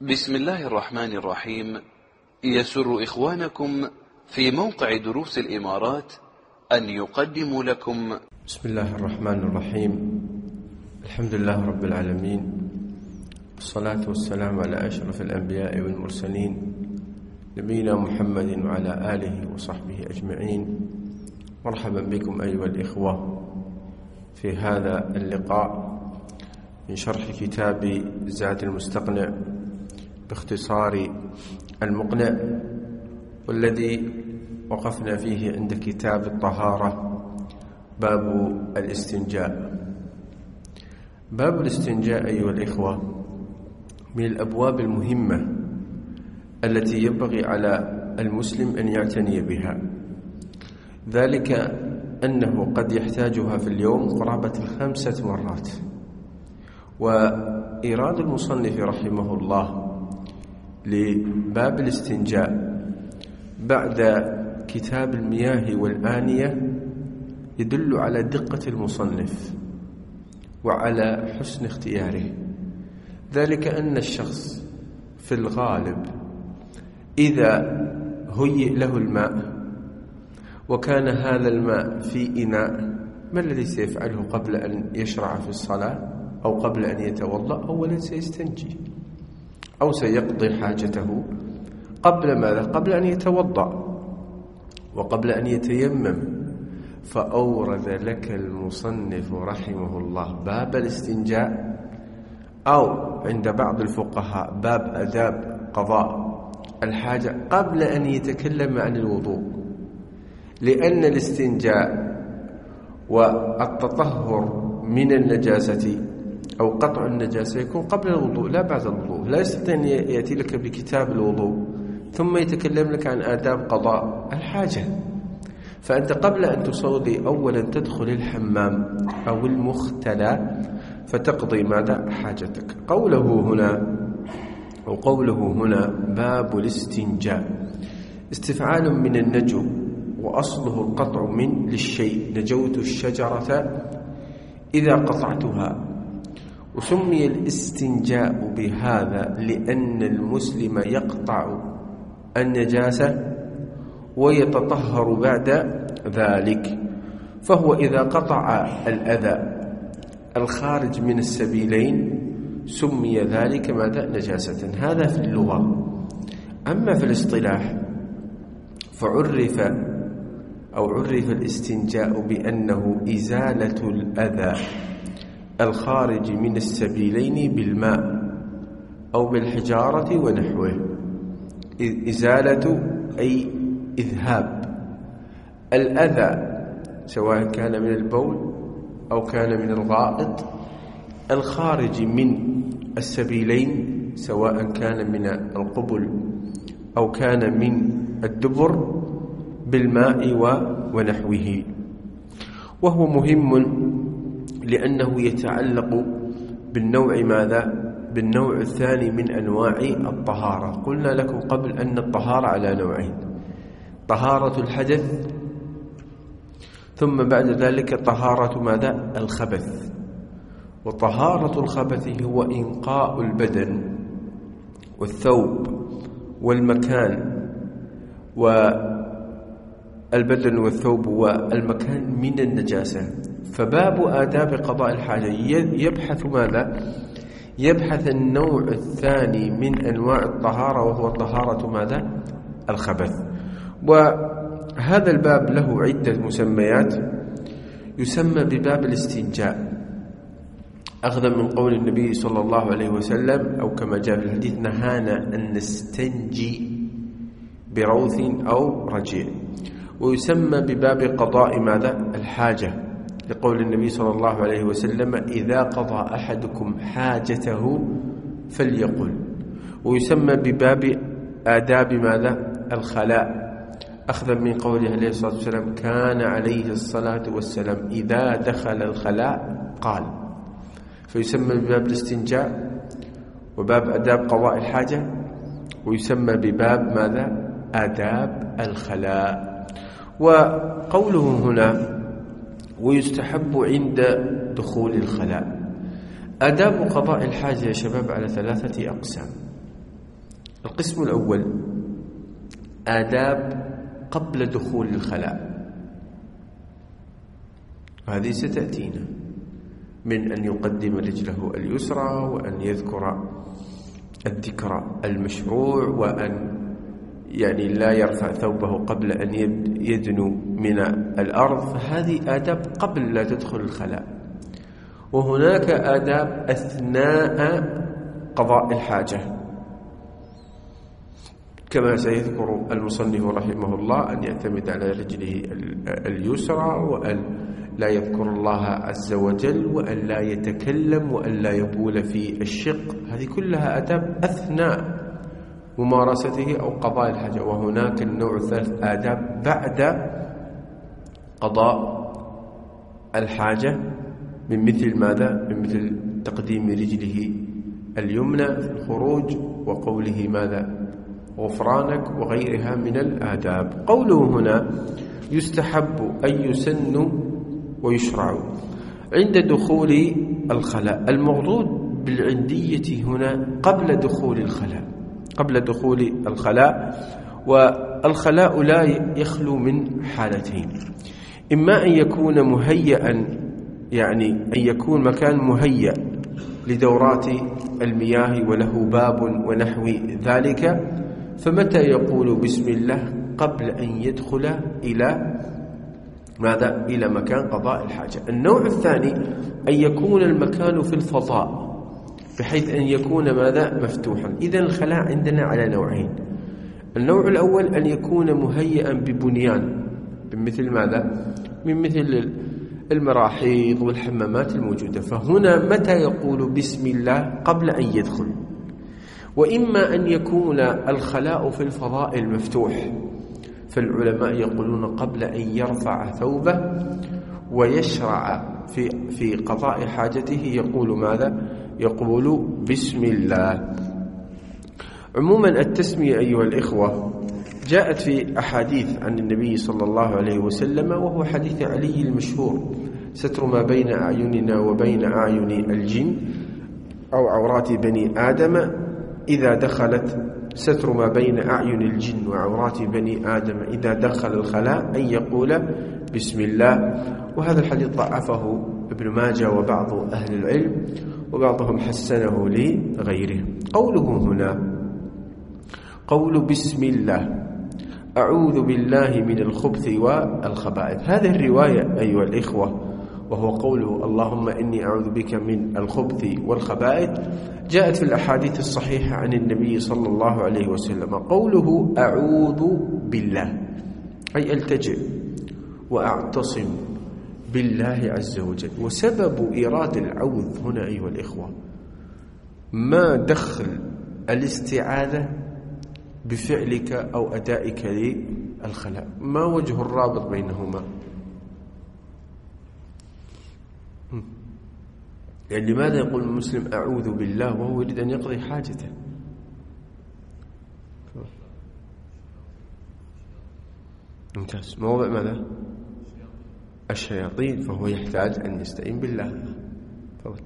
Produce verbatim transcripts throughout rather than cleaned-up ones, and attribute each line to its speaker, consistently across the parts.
Speaker 1: بسم الله الرحمن الرحيم. يسر إخوانكم في موقع دروس الإمارات أن يقدموا لكم
Speaker 2: بسم الله الرحمن الرحيم. الحمد لله رب العالمين، والصلاة والسلام على أشرف الأنبياء والمرسلين نبينا محمد وعلى آله وصحبه أجمعين. مرحبا بكم أيها الإخوة في هذا اللقاء من شرح كتاب زاد المستقنع باختصار المقنع، والذي وقفنا فيه عند كتاب الطهارة، باب الاستنجاء. باب الاستنجاء أيها الإخوة من الأبواب المهمة التي ينبغي على المسلم أن يعتني بها، ذلك أنه قد يحتاجها في اليوم قرابة الخمسة مرات. وإيراد المصنف رحمه الله لباب الاستنجاء بعد كتاب المياه والآنية يدل على دقة المصنف وعلى حسن اختياره، ذلك أن الشخص في الغالب إذا هيئ له الماء وكان هذا الماء في إناء، ما الذي سيفعله قبل أن يشرع في الصلاة أو قبل أن يتوضأ؟ أولا سيستنجي أو سيقضي حاجته قبل ماذا؟ قبل أن يتوضأ وقبل أن يتيمم. فأورد لك المصنف رحمه الله باب الاستنجاء، أو عند بعض الفقهاء باب آداب قضاء الحاجة قبل أن يتكلم عن الوضوء، لأن الاستنجاء والتطهر من النجاسة أو قطع النجاسة يكون قبل الوضوء لا بعد الوضوء. لا يستطيع أن يأتي لك بكتاب الوضوء ثم يتكلم لك عن آداب قضاء الحاجة. فأنت قبل أن تصلي أولا تدخل الحمام أو المختلى فتقضي ماذا؟ حاجتك. قوله هنا أو قوله هنا باب الاستنجاء استفعال من النجو، وأصله القطع من للشيء، نجوت الشجرة إذا قطعتها. وسمي الاستنجاء بهذا لأن المسلم يقطع النجاسة ويتطهر بعد ذلك، فهو إذا قطع الأذى الخارج من السبيلين سمي ذلك ماذا؟ نجاسة. هذا في اللغة. أما في الاصطلاح فعرف أو عرف الاستنجاء بأنه إزالة الأذى الخارج من السبيلين بالماء أو بالحجارة ونحوه. إزالة أي إذهاب الأذى سواء كان من البول أو كان من الغائط الخارج من السبيلين، سواء كان من القبل أو كان من الدبر، بالماء ونحوه. وهو مهم لأنه يتعلق بالنوع ماذا؟ بالنوع الثاني من أنواع الطهارة. قلنا لكم قبل أن الطهارة على نوعين: طهارة الحدث، ثم بعد ذلك طهارة ماذا؟ الخبث. وطهارة الخبث هو إنقاء البدن والثوب والمكان، والبدن والثوب والمكان من النجاسة. فباب آداب قضاء الحاجة يبحث ماذا؟ يبحث النوع الثاني من أنواع الطهارة، وهو طهارة ماذا؟ الخبث. وهذا الباب له عدة مسميات. يسمى بباب الاستنجاء أخذا من قول النبي صلى الله عليه وسلم، أو كما جاء في الحديث: نهانا أن نستنجي بروث أو رجيع. ويسمى بباب قضاء ماذا؟ الحاجة، لقول النبي صلى الله عليه وسلم: إذا قضى أحدكم حاجته فليقل. ويسمى بباب آداب ماذا؟ الخلاء، أخذا من قوله عليه الصلاة والسلام: كان عليه الصلاة والسلام إذا دخل الخلاء قال. فيسمى بباب الاستنجاء وباب آداب قضاء الحاجة، ويسمى بباب ماذا؟ آداب الخلاء. وقوله هنا: ويستحب عند دخول الخلاء. آداب قضاء الحاجة يا شباب على ثلاثة أقسام. القسم الأول آداب قبل دخول الخلاء، هذه ستأتينا، من أن يقدم رجله اليسرى، وأن يذكر الذكر المشروع، وأن يعني لا يرفع ثوبه قبل أن يدنو من الأرض، فهذه آداب قبل لا تدخل الخلاء. وهناك آداب أثناء قضاء الحاجة، كما سيذكر المصنف رحمه الله، أن يعتمد على رجله اليسرى، وأن لا يذكر الله عز وجل، وأن لا يتكلم، وأن لا يبول في الشق. هذه كلها آداب أثناء ممارسته أو قضاء الحاجة. وهناك النوع الثالث آداب بعد قضاء الحاجة، من مثل ماذا؟ من مثل تقديم رجله اليمنى في الخروج، وقوله ماذا؟ غفرانك، وغيرها من الآداب. قوله هنا يستحب أن يسن ويشرع عند دخول الخلاء. المغضوض بالعندية هنا قبل دخول الخلاء، قبل دخول الخلاء. والخلاء لا يخلو من حالتين: إما أن يكون مهيئا، يعني أن يكون مكان مهيئ لدورات المياه وله باب ونحو ذلك، فمتى يقول بسم الله قبل أن يدخل إلى ماذا؟ إلى مكان قضاء الحاجة. النوع الثاني أن يكون المكان في الفضاء، بحيث أن يكون ماذا؟ مفتوحا. إذن الخلاء عندنا على نوعين: النوع الأول أن يكون مهيئا ببنيان، بمثل ماذا؟ من مثل المراحيض والحمامات الموجودة، فهنا متى يقول بسم الله قبل أن يدخل. وإما أن يكون الخلاء في الفضاء المفتوح، فالعلماء يقولون قبل أن يرفع ثوبه ويشرع في في قضاء حاجته يقول ماذا؟ يقول بسم الله. عموما التسمية أيها الإخوة جاءت في أحاديث عن النبي صلى الله عليه وسلم، وهو حديث علي المشهور: ستر ما بين أعيننا وبين أعين الجن أو عورات بني آدم إذا دخلت ستر ما بين أعين الجن وعورات بني آدم إذا دخل الخلاء أن يقول بسم الله. وهذا الحديث ضعفه ابن ماجه وبعض أهل العلم، وبعضهم حسنه لغيره. قوله هنا قول بسم الله أعوذ بالله من الخبث والخبائث، هذه الرواية أيها الإخوة وهو قوله اللهم إني أعوذ بك من الخبث والخبائث، جاءت في الأحاديث الصحيحة عن النبي صلى الله عليه وسلم. قوله أعوذ بالله أي ألتجئ وأعتصم بالله عز وجل. وسبب إيراد العوذ هنا أيها الإخوة ما دخل الاستعاذة بفعلك أو أدائك للخلاء، ما وجه الرابط بينهما؟ يعني لماذا يقول المسلم أعوذ بالله وهو يريد أن يقضي حاجته؟ ممتاز. موضع ماذا؟ الشياطين، فهو يحتاج أن يستعين بالله. فضل.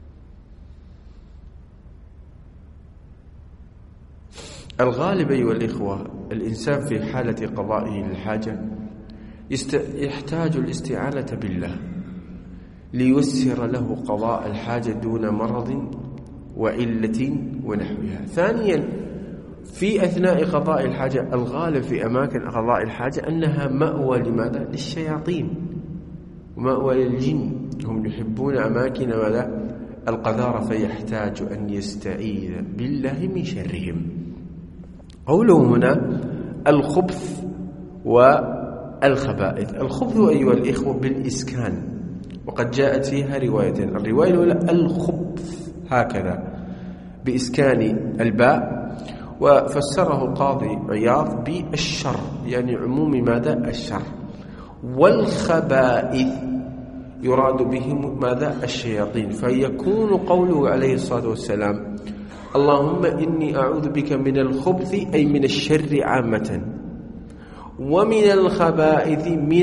Speaker 2: الغالب أيها الإخوة الإنسان في حالة قضائه للحاجة يحتاج الاستعانة بالله لييسر له قضاء الحاجة دون مرض وعلة ونحوها. ثانيا في أثناء قضاء الحاجة الغالب في أماكن قضاء الحاجة أنها مأوى لماذا؟ للشياطين ومأوى للجن، هم يحبون أماكن ماذا؟ القذارة، فيحتاج أن يستعيذ بالله من شرهم. قوله هنا الخبث والخبائث. الخبث أيها الإخوة بالإسكان، وقد جاءت فيها روايتين. الرواية الأولى الخبث هكذا بإسكان الباء، وفسره القاضي عياض بالشر، يعني عموم ماذا؟ الشر. والخبائث يراد بهم ماذا؟ الشياطين. فيكون قوله عليه الصلاة والسلام اللهم إني أعوذ بك من الخبث أي من الشر عامة، ومن الخبائث من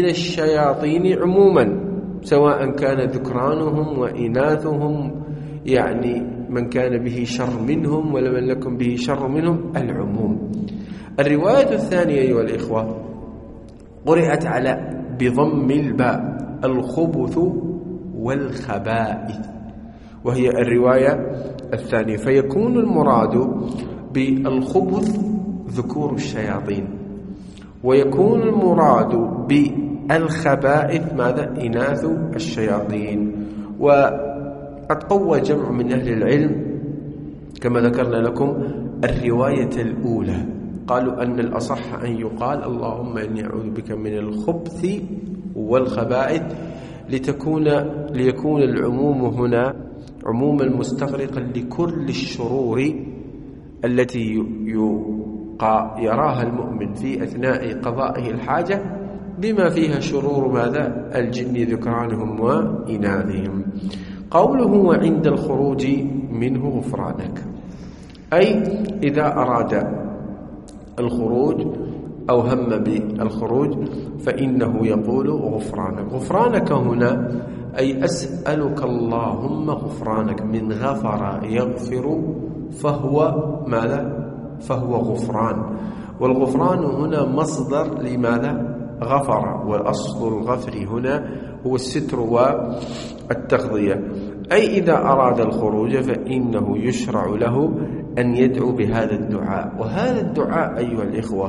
Speaker 2: الشياطين عموما، سواء كان ذكرانهم وإناثهم يعني من كان به شر منهم ولمن لكم به شر منهم العموم. الرواية الثانية أيها الإخوة قرأت على بضم الباء الخبث والخبائث، وهي الرواية الثانية، فيكون المراد بالخبث ذكور الشياطين، ويكون المراد بالخبائث ماذا؟ إناث الشياطين. وقد قوى جمع من أهل العلم كما ذكرنا لكم الرواية الأولى، قالوا أن الأصح أن يقال اللهم إني أعوذ بك من الخبث والخبائث، لتكون ليكون العموم هنا عموما مستغرقا لكل الشرور التي يراها المؤمن في أثناء قضائه الحاجة، بما فيها شرور ماذا؟ الجن ذكرانهم وإناثهم. قوله وعند الخروج منه غفرانك، أي إذا أراد الخروج أو هم بالخروج فإنه يقول غفرانك. غفرانك هنا أي أسألك اللهم غفرانك، من غفر يغفر فهو ماذا؟ فهو غفران. والغفران هنا مصدر لماذا؟ غفر، والأصل الغفر هنا هو الستر والتغطية. أي إذا أراد الخروج فإنه يشرع له أن يدعو بهذا الدعاء. وهذا الدعاء أيها الإخوة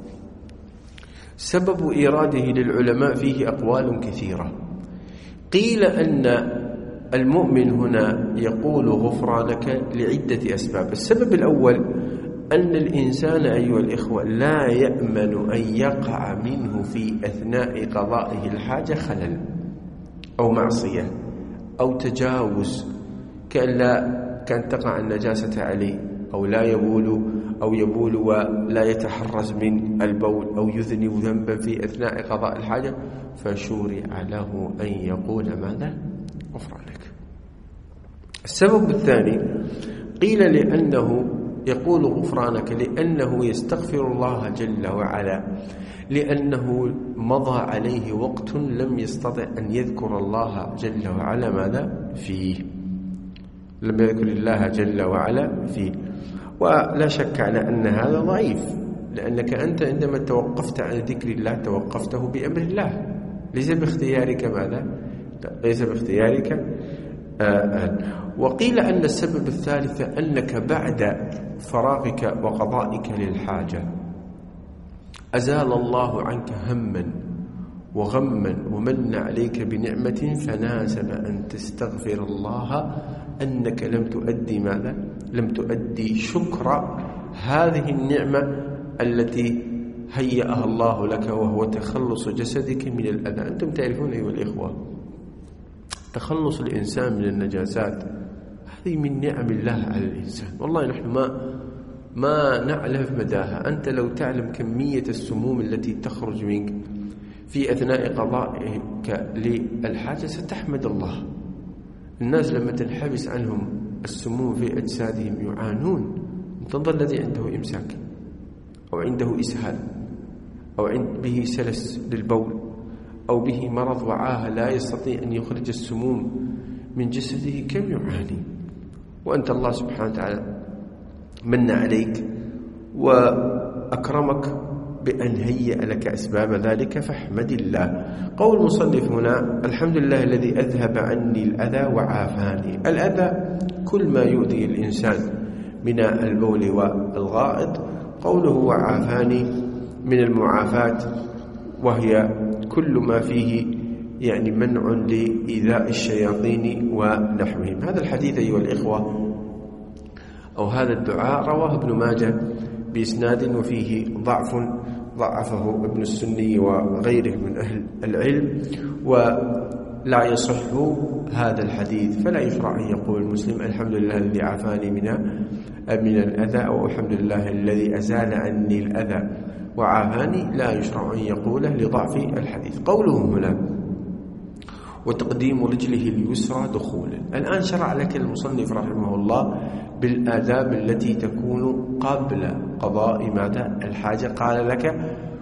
Speaker 2: سبب إيراده للعلماء فيه أقوال كثيرة. قيل أن المؤمن هنا يقول غفرانك لعدة أسباب. السبب الأول أن الإنسان أيها الإخوة لا يأمن أن يقع منه في أثناء قضائه الحاجة خلل أو معصية أو تجاوز، كأن لا كان تقع النجاسة عليه، أو لا يبول أو يبول ولا يتحرز من البول، أو يذنب ذنبا في أثناء قضاء الحاجة، فشورع له أن يقول ماذا؟ غفرانك. السبب الثاني قيل لأنه يقول غفرانك لأنه يستغفر الله جل وعلا، لأنه مضى عليه وقت لم يستطع أن يذكر الله جل وعلا ماذا فيه، لم يذكر الله جل وعلا فيه. ولا شك على أن هذا ضعيف، لأنك أنت عندما توقفت عن ذكر الله توقفته بأمر الله، ليس باختيارك ماذا؟ ليس باختيارك. آه وقيل أن السبب الثالث أنك بعد فراغك وقضائك للحاجة أزال الله عنك هما وغما ومن عليك بنعمة، فناسب أن تستغفر الله أنك لم تؤدي ماذا؟ لم تؤدي شكر هذه النعمة التي هيأها الله لك، وهو تخلص جسدك من الأذى. أنتم تعرفون أيها الإخوة تخلص الإنسان من النجاسات هذه من نعم الله على الإنسان، والله نحن ما ما نعلم مداها. أنت لو تعلم كمية السموم التي تخرج منك في أثناء قضائك للحاجة ستحمد الله. الناس لما تنحبس عنهم السموم في أجسادهم يعانون. تنظر الذي عنده إمساك أو عنده إسهال أو عند به سلس للبول أو به مرض وعاهة لا يستطيع أن يخرج السموم من جسده كم يعاني. وأنت الله سبحانه وتعالى من عليك وأكرمك بأن هيئ لك أسباب ذلك، فاحمد الله. قول المصنف هنا الحمد لله الذي أذهب عني الأذى وعافاني. الأذى كل ما يؤذي الإنسان من البول والغائط. قوله وعافاني من المعافاة، وهي كل ما فيه يعني منع لإيذاء الشياطين ونحوهم. هذا الحديث أيها الإخوة أو هذا الدعاء رواه ابن ماجه بإسناد وفيه ضعف، ضعفه ابن السني وغيره من أهل العلم، ولا يصح هذا الحديث. فلا يشرع أن يقول المسلم الحمد لله الذي عافاني من من الأذى، أو الحمد لله الذي أزال عني الأذى وعافاني، لا يشرع أن يقوله لضعف الحديث. قوله هنا وتقديم رجله اليسرى دخولا. الآن شرع لك المصنف رحمه الله بالآداب التي تكون قبل قضاء ماذا؟ الحاجة. قال لك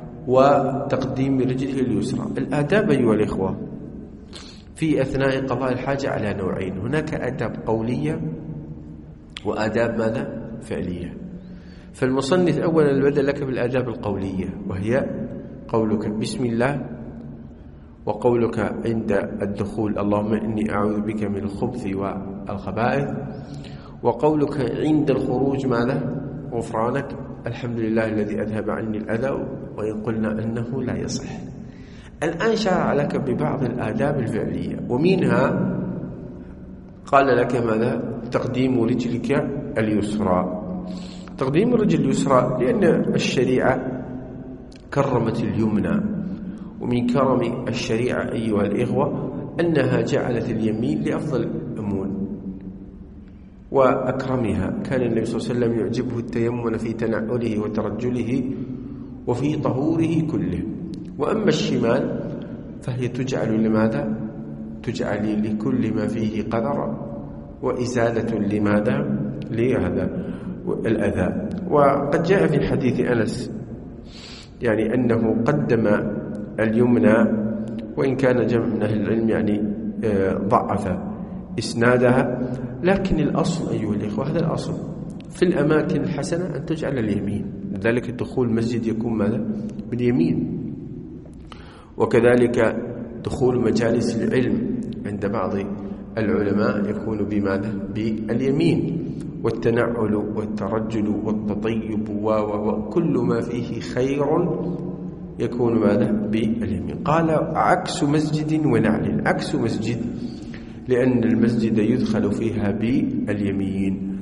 Speaker 2: وتقديم رجله اليسرى. الآداب أيها الإخوة في أثناء قضاء الحاجة على نوعين، هناك آداب قولية وآداب ماذا؟ فعلية. فالمصنف أولا بدأ لك بالآداب القولية، وهي قولك بسم الله، وقولك عند الدخول اللهم إني أعوذ بك من الخبث والخبائث، وقولك عند الخروج ماذا؟ غفرانك الحمد لله الذي أذهب عني الأذى، وإن قلنا أنه لا يصح. الآن شرع لك ببعض الآداب الفعلية، ومنها قال لك ماذا؟ تقديم رجلك اليسرى. تقديم الرجل اليسرى لأن الشريعة كرمت اليمنى، ومن كرم الشريعة أيها الإخوة أنها جعلت اليمين لأفضل الأمور وأكرمها. كان النبي صلى الله عليه وسلم يعجبه التيمن في تنعله وترجله وفي طهوره كله. وأما الشمال فهي تجعل لماذا؟ تجعل لكل ما فيه قدر وإزالة لماذا؟ لهذا الأذى. وقد جاء في حديث أنس يعني أنه قدم اليمنى، وإن كان جمع من أهل العلم يعني ضعف إسنادها، لكن الأصل أيها الإخوة هذا الأصل في الأماكن الحسنة أن تجعل اليمين. لذلك الدخول المسجد يكون ماذا؟ باليمين. وكذلك دخول مجالس العلم عند بعض العلماء يكون بماذا؟ باليمين. والتنعل والترجل والتطيب وكل ما فيه خير يكون ماذا؟ باليمين. قال عكس مسجد ونعل، عكس مسجد لأن المسجد يدخل فيها باليمين.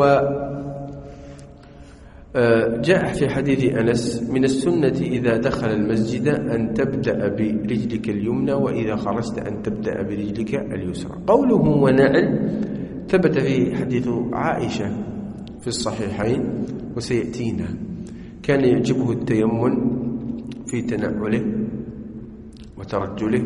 Speaker 2: وجاء في حديث أنس من السنة إذا دخل المسجد أن تبدأ برجلك اليمنى، وإذا خرجت أن تبدأ برجلك اليسرى. قوله ونعل ثبت في حديث عائشة في الصحيحين وسيأتينا. كان يعجبه التيمن في تنعله وترجله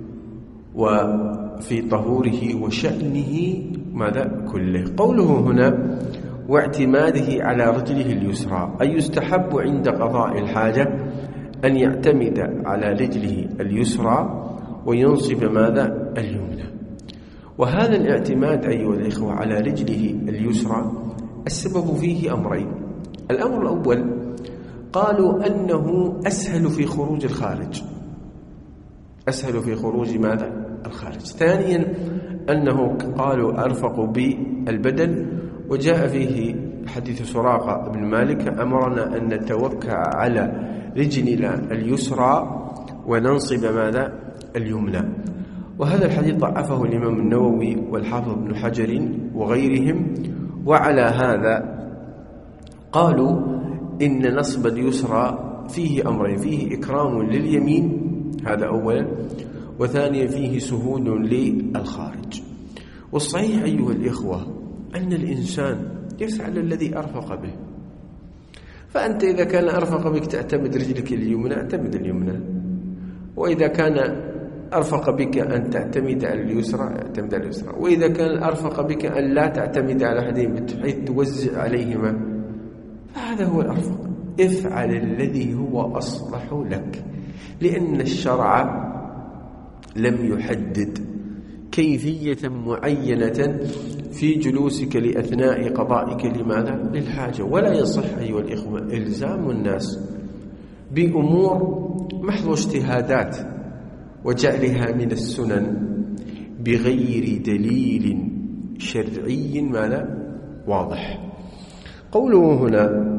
Speaker 2: وفي طهوره وشأنه ماذا؟ كله. قوله هنا واعتماده على رجله اليسرى، أي يستحب عند قضاء الحاجة أن يعتمد على رجله اليسرى وينصب ماذا؟ اليمنى. وهذا الاعتماد أيها الإخوة على رجله اليسرى السبب فيه أمرين. الأمر الأول قالوا أنه أسهل في خروج الخارج، أسهل في خروج ماذا؟ الخارج. ثانيا أنه قالوا أرفق بالبدن، وجاء فيه حديث سراقة بن مالك أمرنا أن نتوكع على رجلنا اليسرى وننصب ماذا؟ اليمنى. وهذا الحديث ضعفه الإمام النووي والحافظ ابن حجر وغيرهم. وعلى هذا قالوا إن نصب اليسرى فيه أمرين، فيه إكرام لليمين هذا أولا، وثانيا فيه سهول للخارج. والصحيح أيها الإخوة أن الإنسان يسعى للذي أرفق به. فأنت إذا كان أرفق بك تعتمد رجلك اليمنى اعتمد اليمنى، وإذا كان أرفق بك أن تعتمد على اليسرى اعتمد على اليسرى، وإذا كان أرفق بك أن لا تعتمد على أحدهم بحيث توزع عليهما فهذا هو الأرفق. افعل الذي هو أصلح لك، لأن الشرع لم يحدد كيفية معينة في جلوسك لأثناء قضائك لماذا؟ للحاجة. ولا يصح أيها الإخوة إلزام الناس بأمور محض اجتهادات وجعلها من السنن بغير دليل شرعي ماذا؟ واضح. قوله هنا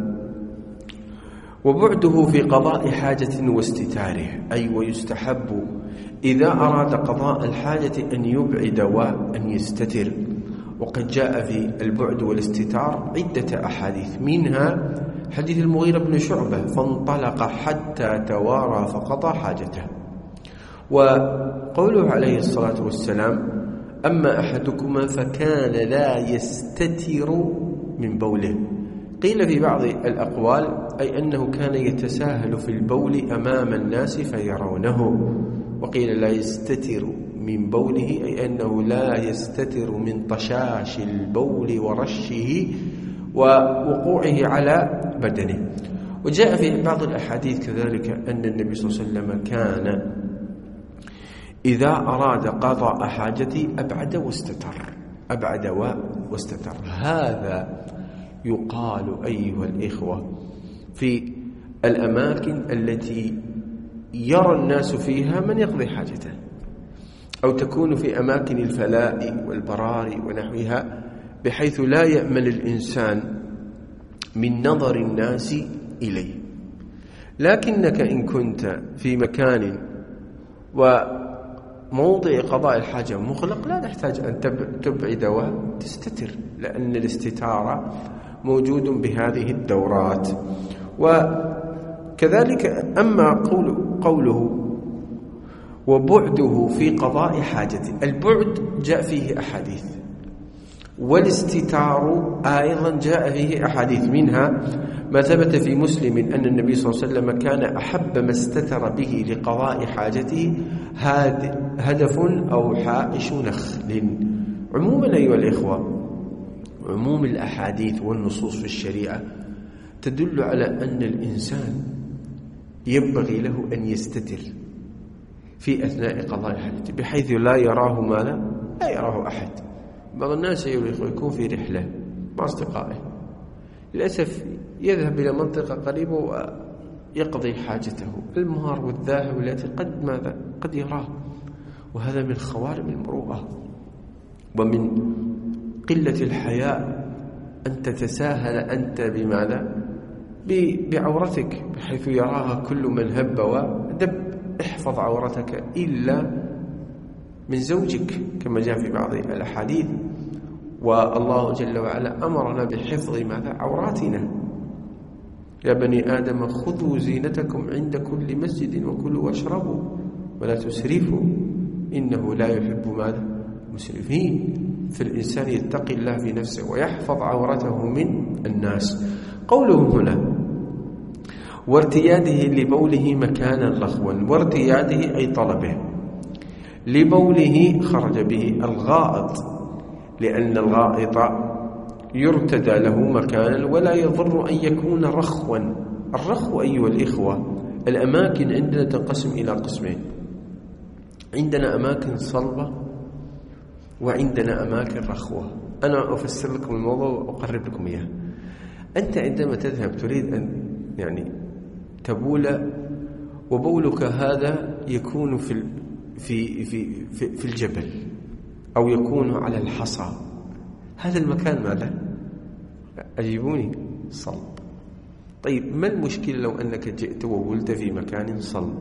Speaker 2: وبعده في قضاء حاجة واستتاره، أي ويستحب إذا أراد قضاء الحاجة أن يبعد وأن يستتر. وقد جاء في البعد والاستتار عدة أحاديث، منها حديث المغيرة بن شعبة فانطلق حتى توارى فقضى حاجته. وقوله عليه الصلاة والسلام أما أحدكما فكان لا يستتر من بوله. قيل في بعض الأقوال أي أنه كان يتساهل في البول أمام الناس فيرونه، وقيل لا يستتر من بوله أي أنه لا يستتر من طشاش البول ورشه ووقوعه على بدنه. وجاء في بعض الأحاديث كذلك أن النبي صلى الله عليه وسلم كان إذا أراد قضاء حاجته أبعد واستتر، أبعد واستتر. هذا يقال أيها الإخوة في الأماكن التي يرى الناس فيها من يقضي حاجته، أو تكون في أماكن الفلاء والبراري ونحوها، بحيث لا يأمن الإنسان من نظر الناس إليه. لكنك إن كنت في مكان وموضع قضاء الحاجة مغلق لا تحتاج أن تبعد وتستتر، لأن الاستتارة موجود بهذه الدورات. وكذلك أما قول قوله وبعده في قضاء حاجته، البعد جاء فيه أحاديث، والاستتار أيضا جاء فيه أحاديث، منها ما ثبت في مسلم أن النبي صلى الله عليه وسلم كان أحب ما استتر به لقضاء حاجته هدف أو حائش نخل. عموما أيها الإخوة، عموم الأحاديث والنصوص في الشريعة تدل على أن الإنسان ينبغي له أن يستتر في أثناء قضاء حاجته، بحيث لا يراه ماذا؟ لا يراه أحد. بعض الناس يكون في رحلة مع أصدقائه، للأسف يذهب إلى منطقة قريبة ويقضي حاجته، المار والذاهب والتي قد ماذا؟ قد يراه، وهذا من خوارم المروءة ومن قلة الحياء أن تتساهل أنت بماذا؟ بعورتك، بحيث يراها كل من هب ودب. احفظ عورتك إلا من زوجك كما جاء في بعض الأحاديث، والله جل وعلا أمرنا بحفظ ماذا؟ عوراتنا. يا بني آدم خذوا زينتكم عند كل مسجد وكلوا واشربوا ولا تسرفوا إنه لا يحب ماذا؟ المسرفين. فالإنسان يتقي الله في نفسه ويحفظ عورته من الناس. قوله هنا وارتياده لبوله مكانا لخوا، وارتياده أي طلبه، لبوله خرج به الغائط، لأن الغائط يرتدى له مكانا ولا يضر أن يكون رخوا. الرخو أيها الإخوة، الأماكن عندنا تنقسم إلى قسمين، عندنا أماكن صلبة وعندنا أماكن رخوة. أنا أفسر لكم الموضوع وأقرب لكم إياه. أنت عندما تذهب تريد أن يعني تبول، وبولك هذا يكون في في في في, في الجبل أو يكون على الحصى، هذا المكان ماذا؟ أجيبوني صلب. طيب ما المشكلة لو أنك جئت وولت في مكان صلب؟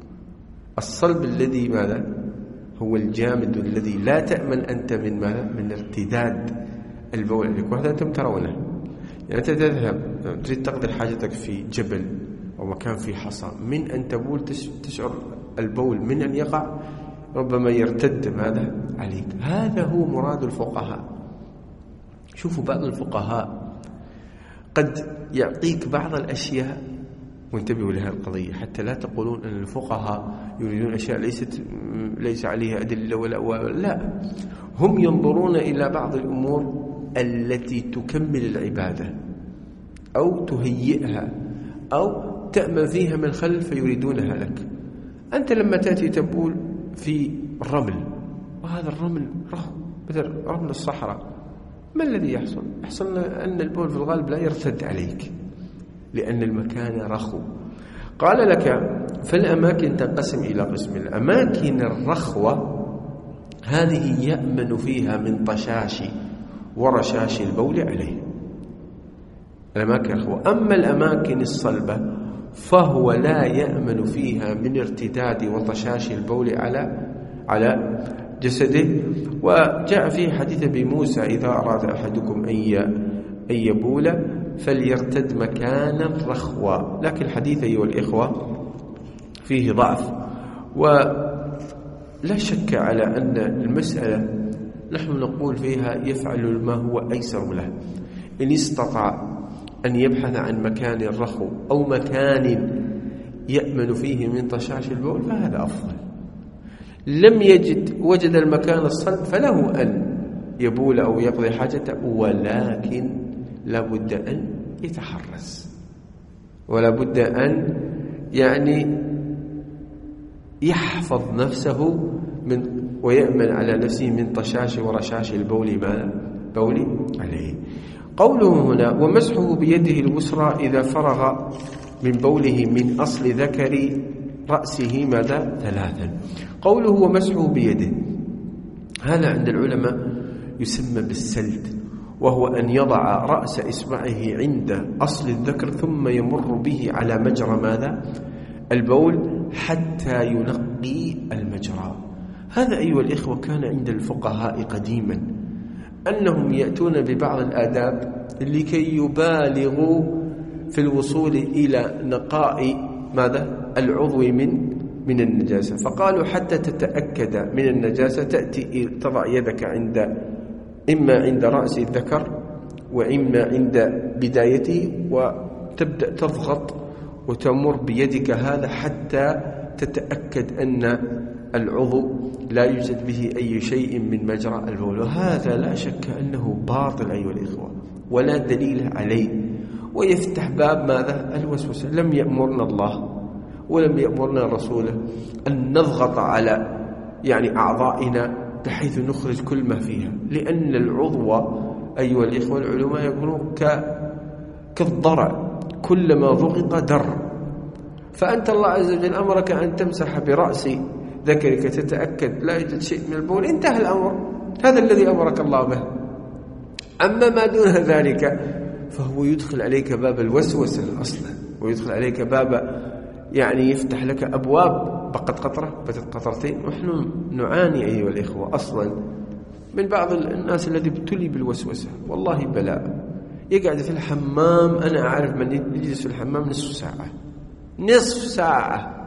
Speaker 2: الصلب الذي ماذا؟ هو الجامد الذي لا تأمن أنت من ماذا؟ من ارتداد البول عليك، وهذا أنتم ترونه. يعني أنت تذهب تريد تقضي حاجتك في جبل أو مكان فيه حصى، من أن تبول تشعر البول من أن يقع ربما يرتد ماذا عليك. هذا هو مراد الفقهاء. شوفوا بعض الفقهاء قد يعطيك بعض الأشياء، وانتبهوا لها القضية حتى لا تقولون أن الفقهاء يريدون أشياء ليست ليس عليها أدلة ولا لا، هم ينظرون إلى بعض الأمور التي تكمل العبادة أو تهيئها أو تأمن فيها من خلف فيريدونها لك. أنت لما تأتي تبول في رمل، وهذا الرمل رخو مثل رمل الصحراء، ما الذي يحصل؟ يحصل أن البول في الغالب لا يرتد عليك لأن المكان رخو. قال لك فالأماكن تنقسم إلى قسم. الأماكن الرخوة هذه يأمن فيها من طشاش ورشاش البول عليه، الأماكن الرخوة. أما الأماكن الصلبة فهو لا يأمن فيها من ارتداد وطشاش البول على على جسده. وجاء في حديث أبي موسى إذا أراد أحدكم أن يبول فليرتد مكانا رخوا، لكن الحديث أيها الإخوة فيه ضعف. ولا شك على أن المسألة نحن نقول فيها يفعل ما هو أيسر له. إن استطاع أن يبحث عن مكان رخو أو مكان يأمن فيه من طشاش البول فهذا أفضل. لم يجد وجد المكان الصلب فله أن يبول أو يقضي حاجته، ولكن لابد أن يتحرز، ولا بد أن يعني يحفظ نفسه من ويأمن على نفسه من طشاش ورشاش البول ما البول عليه. قوله هنا ومسحه بيده اليسرى إذا فرغ من بوله من أصل ذكر رأسه ماذا ثلاثا. قوله ومسحه بيده هذا عند العلماء يسمى بالسلت، وهو أن يضع رأس إصبعه عند أصل الذكر ثم يمر به على مجرى ماذا البول حتى ينقي المجرى. هذا أيها الإخوة كان عند الفقهاء قديما أنهم يأتون ببعض الآداب لكي يبالغوا في الوصول إلى نقاء ماذا العضو من من النجاسة، فقالوا حتى تتأكد من النجاسة تأتي تضع يدك عند إما عند رأس الذكر وإما عند بدايته وتبدأ تضغط وتمر بيدك هذا حتى تتأكد أن العضو لا يوجد به أي شيء من مجرى البول. وهذا لا شك أنه باطل أيها الإخوة ولا دليل عليه، ويفتح باب ماذا الوسوسة. لم يأمرنا الله ولم يأمرنا رسوله أن نضغط على يعني أعضائنا بحيث نخرج كل ما فيها، لأن العضو أيها الإخوة العلماء يقولون كالضرع كلما ضغط در. فأنت الله عز وجل أمرك أن تمسح برأس ذكرك تتأكد لا يوجد شيء من البول، انتهى الأمر، هذا الذي أمرك الله به. أما ما دون ذلك فهو يدخل عليك باب الوسوسة أصلا، ويدخل عليك باب يعني يفتح لك أبواب بقت قطرة بقت قطرتين. ونحن نعاني أيها الإخوة أصلا من بعض الناس الذي ابتلي بالوسوسة، والله بلاء. يقعد في الحمام، أنا أعرف من يجلس في الحمام نصف ساعة نصف ساعة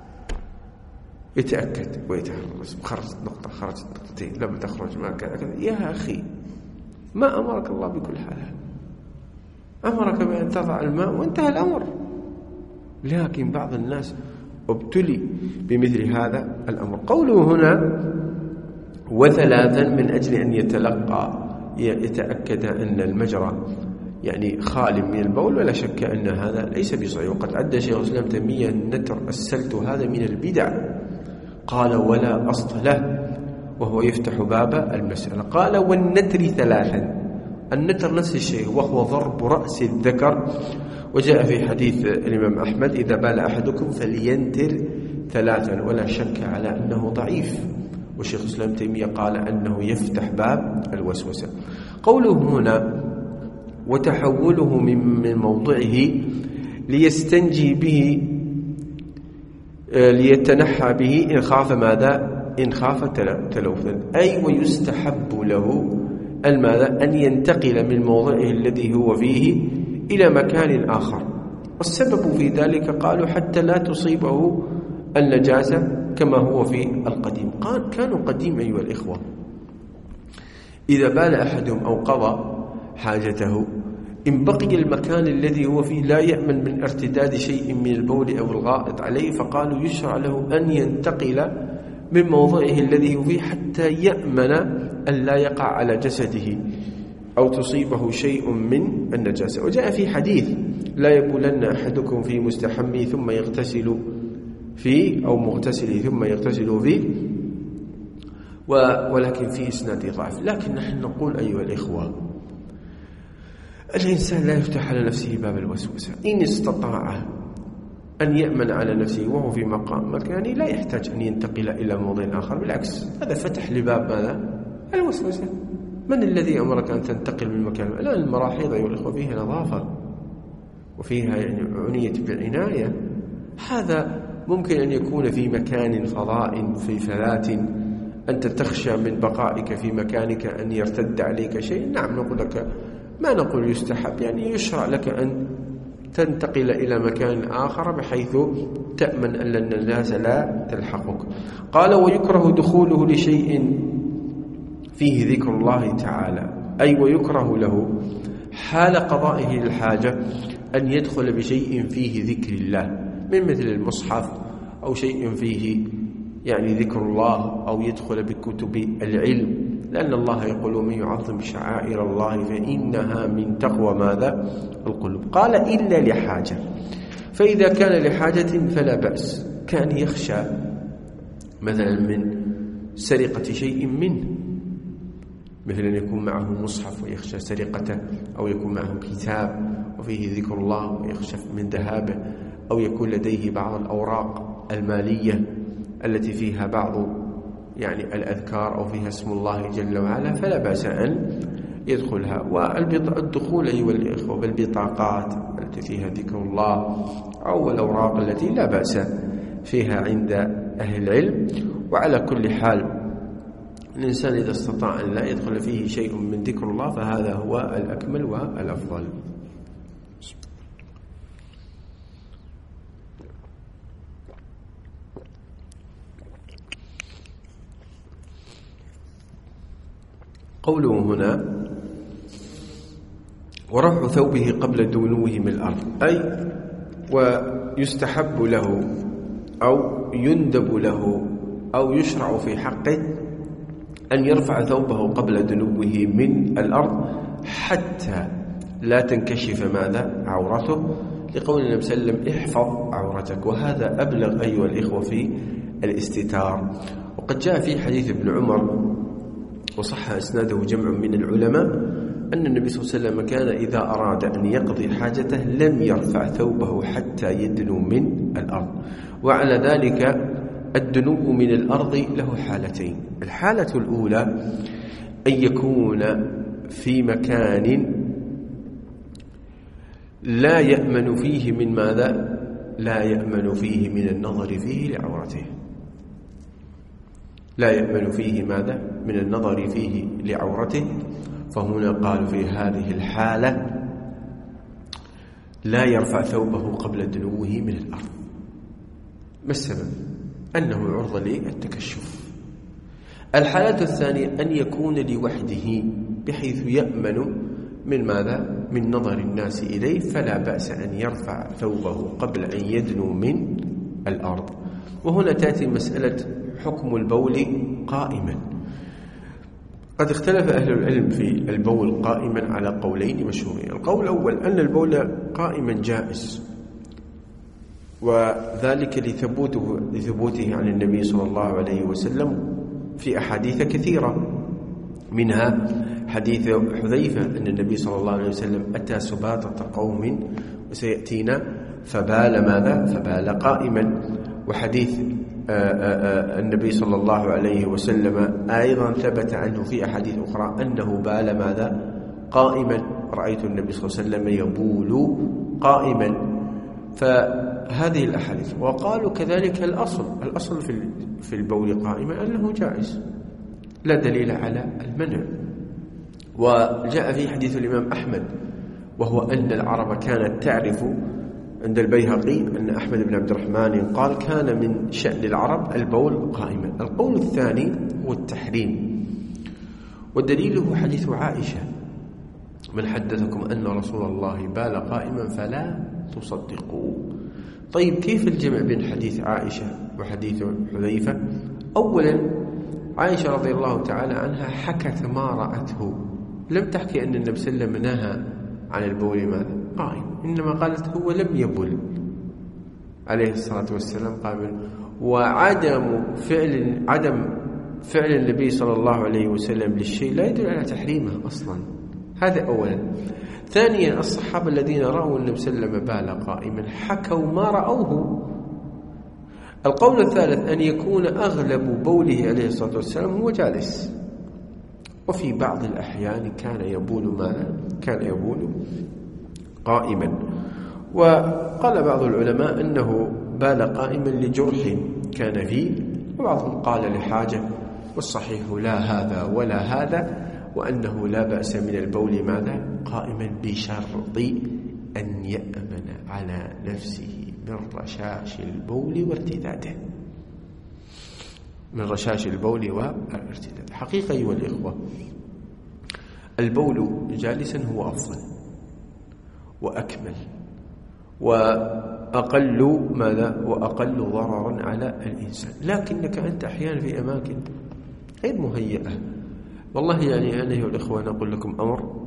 Speaker 2: يتأكد ويتحرص خرجت نقطة خرجت نقطتين لم تخرج ما كذا كذا. يا أخي ما أمرك الله بكل حال، أمرك بأن تضع الماء وانتهى الأمر. لكن بعض الناس ابتلي بمثل هذا الأمر. قوله هنا وثلاثا من أجل أن يتلقى يتأكد أن المجرى يعني خال من البول، ولا شك أن هذا ليس بصحيح. وقد عد شيخ الإسلام تيمية النتر السلت هذا من البدع، قال ولا أصل له، وهو يفتح باب المسألة. قال والنتر ثلاثا، النتر نفس الشيء وهو ضرب رأس الذكر، وجاء في حديث الإمام أحمد إذا بال أحدكم فلينتر ثلاثا، ولا شك على أنه ضعيف، والشيخ الإسلام تيمية قال أنه يفتح باب الوسوسة. قوله هنا وتحوله من موضعه ليستنجي به ليتنحى به إن خاف ماذا إن خاف تلوثا، أي ويستحب له الماذا أن ينتقل من موضعه الذي هو فيه إلى مكان آخر. والسبب في ذلك قالوا حتى لا تصيبه النجاسة كما هو في القديم. قال كانوا قديم أيها الإخوة إذا بال أحدهم أو قضى حاجته إن بقي المكان الذي هو فيه لا يأمن من ارتداد شيء من البول أو الغائط عليه، فقالوا يشرع له أن ينتقل من موضعه الذي هو فيه حتى يأمن أن لا يقع على جسده أو تصيبه شيء من النجاسة. وجاء في حديث لا يبولن أحدكم في مستحمي ثم يغتسل فيه أو مغتسل ثم يغتسل فيه، ولكن في إسناد ضعف. لكن نحن نقول أيها الإخوة الإنسان لا يفتح على نفسه باب الوسوسة. إن استطاع أن يأمن على نفسه وهو في مقام مكاني لا يحتاج أن ينتقل إلى موضع آخر، بالعكس هذا فتح لباب ماذا الوسوسة. من الذي أمرك أن تنتقل من مكان؟ الآن المراحيض أيها الإخوة فيها نظافة وفيها يعني عنية بالعناية، هذا ممكن أن يكون في مكان فضاء في فلات أنت تخشى من بقائك في مكانك أن يرتد عليك شيء، نعم نقول لك ما نقول يستحب، يعني يشرع لك أن تنتقل إلى مكان آخر بحيث تأمن أن النجاسة لا تلحقك. قال ويكره دخوله لشيء فيه ذكر الله تعالى، أي ويكره له حال قضائه الحاجة أن يدخل بشيء فيه ذكر الله من مثل المصحف أو شيء فيه يعني ذكر الله، أو يدخل بكتب العلم، لأن الله يقول من يعظم شعائر الله فإنها من تقوى ماذا القلوب. قال إلا لحاجة، فإذا كان لحاجة فلا بأس، كان يخشى مثلا من سرقة شيء منه مثل أن يكون معه مصحف ويخشى سرقته، أو يكون معه كتاب وفيه ذكر الله ويخشى من ذهابه، أو يكون لديه بعض الأوراق المالية التي فيها بعض يعني الأذكار أو فيها اسم الله جل وعلا، فلا بأس أن يدخلها. والدخول أيها الإخوة بالبطاقات التي فيها ذكر الله أو الأوراق التي لا بأس فيها عند أهل العلم. وعلى كل حال الإنسان إذا استطاع أن لا يدخل فيه شيء من ذكر الله فهذا هو الأكمل والأفضل. قوله هنا ورفع ثوبه قبل دنوه من الأرض، أي ويستحب له أو يندب له أو يشرع في حقه أن يرفع ثوبه قبل دنوه من الأرض حتى لا تنكشف ماذا عورته، لقول النبي صلى الله عليه وسلم احفظ عورتك، وهذا أبلغ أيها الإخوة في الاستتار. وقد جاء في حديث ابن عمر وصح إسناده جمع من العلماء أن النبي صلى الله عليه وسلم كان إذا أراد أن يقضي حاجته لم يرفع ثوبه حتى يدنو من الأرض. وعلى ذلك الدنو من الأرض له حالتين: الحالة الأولى أن يكون في مكان لا يأمن فيه من ماذا؟ لا يأمن فيه من النظر فيه لعورته، لا يأمن فيه ماذا؟ من النظر فيه لعورته. فهنا قالوا في هذه الحالة لا يرفع ثوبه قبل دنوه من الأرض. ما السبب؟ أنه عرضة للتكشف. الحالة الثانية أن يكون لوحده بحيث يأمن من ماذا؟ من نظر الناس إليه، فلا بأس أن يرفع ثوبه قبل أن يدنو من الأرض. وهنا تأتي مسألة حكم البول قائما. قد اختلف أهل العلم في البول قائما على قولين مشهورين. القول الأول أن البول قائما جائز، وذلك لثبوته, لثبوته عن النبي صلى الله عليه وسلم في أحاديث كثيرة، منها حديث حذيفة أن النبي صلى الله عليه وسلم أتى سباطة قوم وسيأتينا فبال ماذا؟ فبال قائما. وحديث النبي صلى الله عليه وسلم أيضا ثبت عنه في أحاديث أخرى أنه بال ماذا؟ قائما. رأيت النبي صلى الله عليه وسلم يبول قائما. فهذه الأحاديث. وقالوا كذلك الأصل الأصل في البول قائما أنه جائز، لا دليل على المنع. وجاء في حديث الإمام أحمد وهو أن العرب كانت تعرف عند البيهقي أن أحمد بن عبد الرحمن قال كان من شأن العرب البول قائما. القول الثاني هو التحريم، والدليل هو حديث عائشة: من حدثكم أن رسول الله بال قائما فلا تصدقوا. طيب كيف الجمع بين حديث عائشة وحديث حذيفة؟ أولا عائشة رضي الله تعالى عنها حكت ما رأته، لم تحكي أن النبي صلى الله عليه وسلم نهى عن البول ماذا؟ قائم، إنما قالت هو لم يبل عليه الصلاة والسلام قائما. وعدم فعل عدم فعل النبي صلى الله عليه وسلم للشيء لا يدل على تحريمه أصلا. هذا أولا. ثانيا الصحابة الذين رأوا النبي صلى الله عليه وسلم بال قائما حكوا ما رأوه. القول الثالث أن يكون أغلب بوله عليه الصلاة والسلام هو جالس، وفي بعض الأحيان كان يبول ماذا؟ كان يبول قائما. وقال بعض العلماء أنه بال قائما لجرح كان فيه، وبعضهم قال لحاجة، والصحيح لا هذا ولا هذا، وأنه لا بأس من البول ماذا؟ قائما، بشرط أن يأمن على نفسه من رشاش البول وارتداده، من رشاش البول والارتداد. حقيقة أيها الإخوة البول جالسا هو أفضل وأكمل وأقل ماذا؟ وأقل ضررا على الإنسان. لكنك أنت أحيانا في أماكن غير مهيئة. والله يعني أنا أيها الإخوة نقول لكم أمر،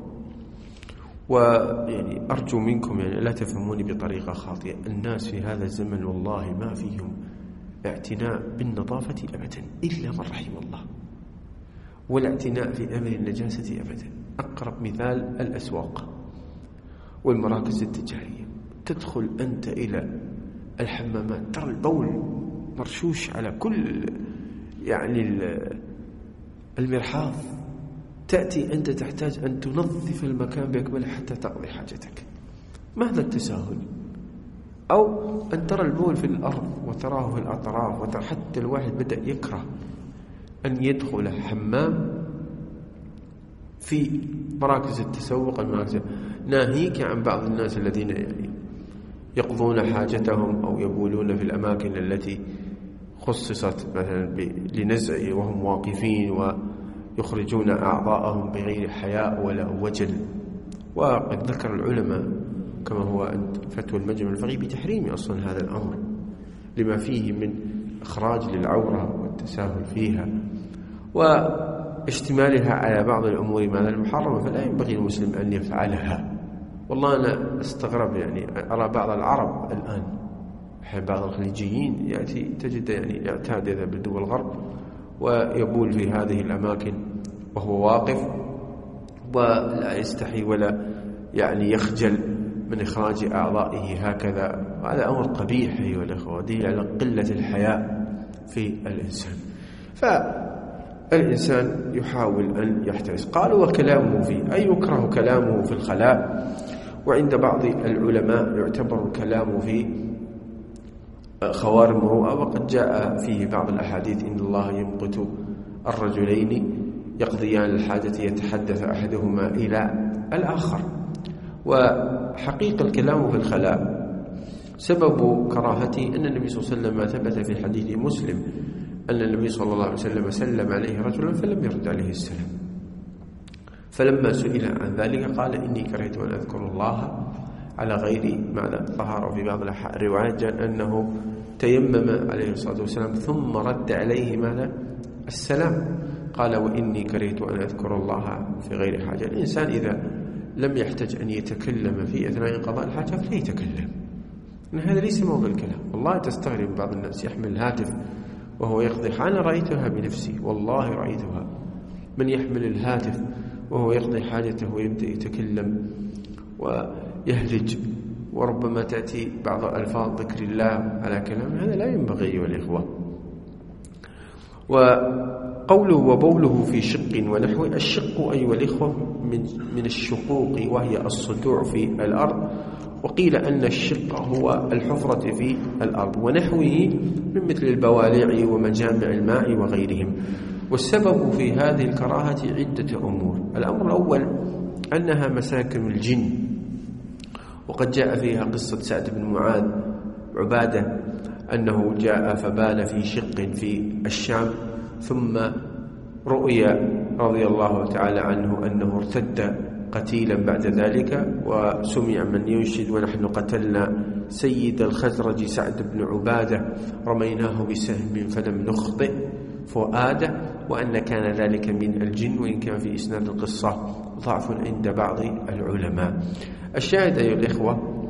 Speaker 2: ويعني أرجو منكم يعني لا تفهموني بطريقة خاطئة. الناس في هذا الزمن والله ما فيهم اعتناء بالنظافة أبدا إلا من رحم الله. والاعتناء في أمر النجاسة أبدا. أقرب مثال الأسواق والمراكز التجارية. تدخل أنت إلى الحمامات ترى البول مرشوش على كل يعني المرحاض. تأتي أنت تحتاج أن تنظف المكان بأكمله حتى تقضي حاجتك. ماذا التساهل؟ أو أن ترى البول في الأرض وتراه في الأطراف، وترى حتى الواحد بدأ يكره أن يدخل حمام في مراكز التسوق المراكز، ناهيك عن بعض الناس الذين يعني يقضون حاجتهم أو يبولون في الأماكن التي خصصت مثلا لنزع وهم واقفين ويخرجون أعضاءهم بغير حياء ولا وجل. وقد ذكر العلماء كما هو فتوى المجمع الفقهي بتحريم أصلا هذا الأمر لما فيه من إخراج للعورة والتساهل فيها واشتمالها على بعض الأمور ماذا المحرمة، فلا ينبغي المسلم أن يفعلها. والله أنا استغرب يعني أرى بعض العرب الآن بعض الخليجيين يأتي تجد يعني يعتاد يذهب لدول الغرب ويبول في هذه الأماكن وهو واقف ولا يستحي ولا يعني يخجل من إخراج أعضائه هكذا. هذا أمر قبيح أيها الأخوة، دليل على قلة الحياء في الإنسان. فالإنسان يحاول أن يحترس. قالوا وكلامه فيه أي يكره كلامه في الخلاء، وعند بعض العلماء يعتبر الكلام في خوارم المروءة، وقد جاء فيه بعض الأحاديث إن الله يمقت الرجلين يقضيان الحاجة يتحدث أحدهما إلى الآخر. وحقيقة الكلام في الخلاء سبب كراهته أن النبي صلى الله عليه وسلم ما ثبت في حديث مسلم أن النبي صلى الله عليه وسلم سلم عليه رجلا فلم يرد عليه السلام، فلما سئل عن ذلك قال إني كرهت أن أذكر الله على غير معنى. ظهر في بعض الروايات أنه تيمم عليه الصلاة والسلام ثم رد عليه معنى السلام، قال وإني كرهت أن أذكر الله في غير حاجة. الإنسان إذا لم يحتج أن يتكلم في أثناء قضاء الحاجة فلا يتكلم، إن هذا ليس موضوع الكلام. والله تستغرب بعض الناس يحمل الهاتف وهو يقضي. أنا رأيتها بنفسي والله رأيتها، من يحمل الهاتف وهو يقضي حاجته ويبدأ يتكلم ويهلج، وربما تأتي بعض ألفاظ ذكر الله على كلام، هذا لا ينبغي أيها الإخوة. وقوله وبوله في شق ونحوه، الشق أيها الإخوة من من الشقوق وهي الصدوع في الأرض، وقيل أن الشق هو الحفرة في الأرض ونحوه من مثل البوالع ومجامع الماء وغيرهم. والسبب في هذه الكراهة عدة أمور. الأمر الأول أنها مساكن الجن، وقد جاء فيها قصة سعد بن معاذ عبادة أنه جاء فبال في شق في الشام، ثم رؤي رضي الله تعالى عنه أنه ارتد قتيلا بعد ذلك، وسمع من ينشد ونحن قتلنا سيد الخزرج سعد بن عبادة رميناه بسهم فلم نخطئ فؤاده، وأن كان ذلك من الجن، وإن كان في إسناد القصة ضعف عند بعض العلماء. الشاهد أيها الإخوة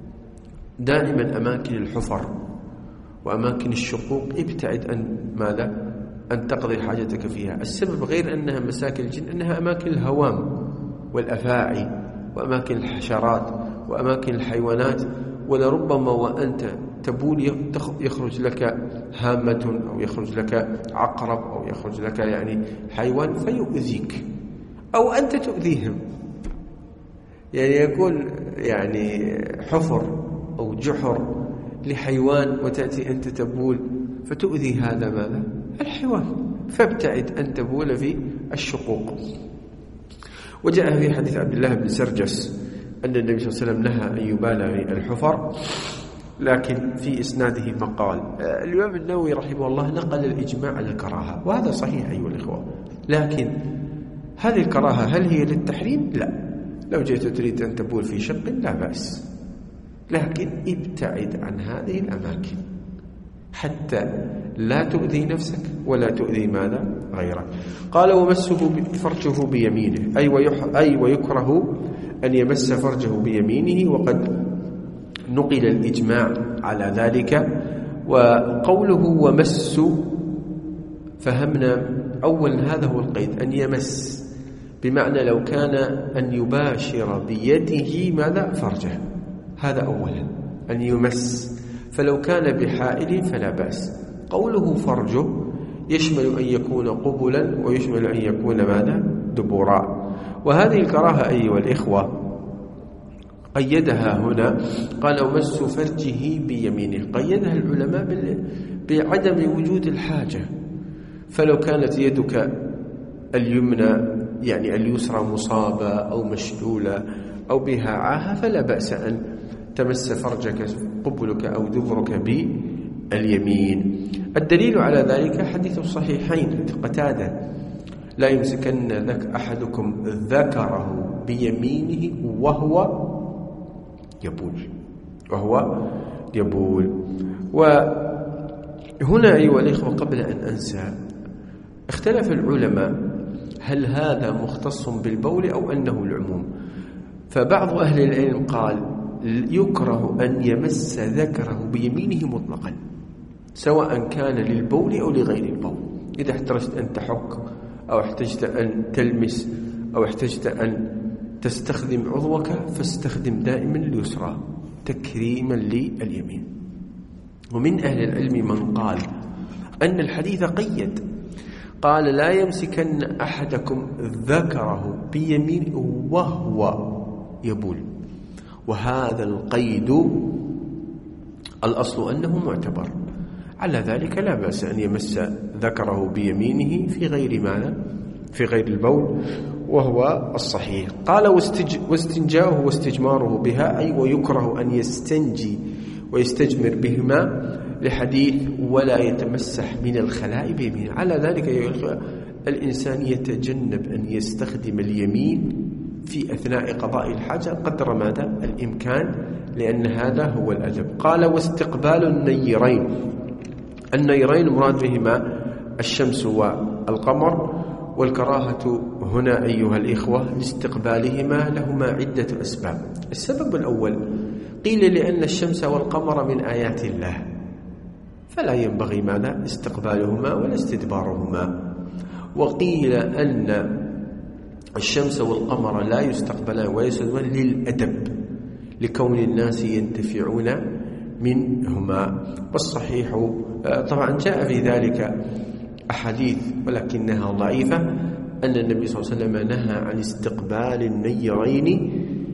Speaker 2: دائما أماكن الحفر وأماكن الشقوق ابتعد أن ماذا أن تقضي حاجتك فيها. السبب غير أنها مساكن الجن، أنها أماكن الهوام والأفاعي وأماكن الحشرات وأماكن الحيوانات، ولربما وأنت تبول يخرج لك هامة أو يخرج لك عقرب أو يخرج لك يعني حيوان فيؤذيك، أو أنت تؤذيهم. يعني يكون يعني حفر أو جحر لحيوان وتأتي أنت تبول فتؤذي هذا ماذا الحيوان، فابتعد أن تبول في الشقوق. وجاء في حديث عبد الله بن سرجس أن النبي صلى الله عليه وسلم نهى أن يبال في الحفر، لكن في إسناده مقال. الإمام النووي رحمه الله نقل الإجماع على الكراهة، وهذا صحيح أيها الإخوة، لكن هذه الكراهة هل هي للتحريم؟ لا. لو جئت تريد أن تبول في شق لا بأس، لكن ابتعد عن هذه الأماكن حتى لا تؤذي نفسك ولا تؤذي ماذا غيرك. قال ومسه فرجه بيمينه، أي, ويح أي ويكره أن يمس فرجه بيمينه، وقد نقل الإجماع على ذلك. وقوله ومس فهمنا أولا هذا هو القيد، أن يمس، بمعنى لو كان أن يباشر بيده ماذا؟ فرجه، هذا أولا أن يمس. فلو كان بحائل فلا بأس. قوله فرجه يشمل أن يكون قبلا ويشمل أن يكون ماذا؟ دبرا. وهذه الكراهة أيها الإخوة قيدها هنا، قال مس فرجه بيمينه، قيدها العلماء بعدم وجود الحاجة. فلو كانت يدك اليمنى يعني اليسرى مصابة أو مشلولة أو بها عاهة فلا بأس أن تمس فرجك قبلك أو دبرك باليمين. الدليل على ذلك حديث الصحيحين قتادة: لا يمسكن ذك أحدكم ذكره بيمينه وهو يبول وهو يبول. وهنا أيها الإخوة قبل أن أنسى، اختلف العلماء هل هذا مختص بالبول أو أنه العموم. فبعض أهل العلم قال يكره أن يمس ذكره بيمينه مطلقا، سواء كان للبول أو لغير البول. إذا احتجت أن تحك أو احتجت أن تلمس أو احتجت أن تستخدم عضوك فاستخدم دائما اليسرى تكريما لليمين. ومن أهل العلم من قال أن الحديث قيد، قال لا يمسكن أحدكم ذكره بيمينه وهو يبول، وهذا القيد الأصل أنه معتبر. على ذلك لا بأس أن يمس ذكره بيمينه في غير ماذا؟ في غير البول، وهو الصحيح. قال واستج... واستنجاؤه واستجماره بها، أي ويكره أن يستنجي ويستجمر بهما، لحديث ولا يتمسح من الخلاء بيمينه. على ذلك يا الإنسان يتجنب أن يستخدم اليمين في أثناء قضاء الحاجة قدر ماذا؟ الإمكان، لأن هذا هو الأدب. قال واستقبال النيرين، النيرين مراد بهما الشمس والقمر، والكراهة هنا أيها الإخوة لاستقبالهما لهما عدة أسباب. السبب الأول قيل لأن الشمس والقمر من آيات الله، فلا ينبغي ماذا؟ استقبالهما ولا استدبارهما. وقيل أن الشمس والقمر لا يستقبلان ولا يستدبران للأدب، لكون الناس ينتفعون منهما. والصحيح طبعا جاء في ذلك أحاديث ولكنها ضعيفة، أن النبي صلى الله عليه وسلم نهى عن استقبال النيرين،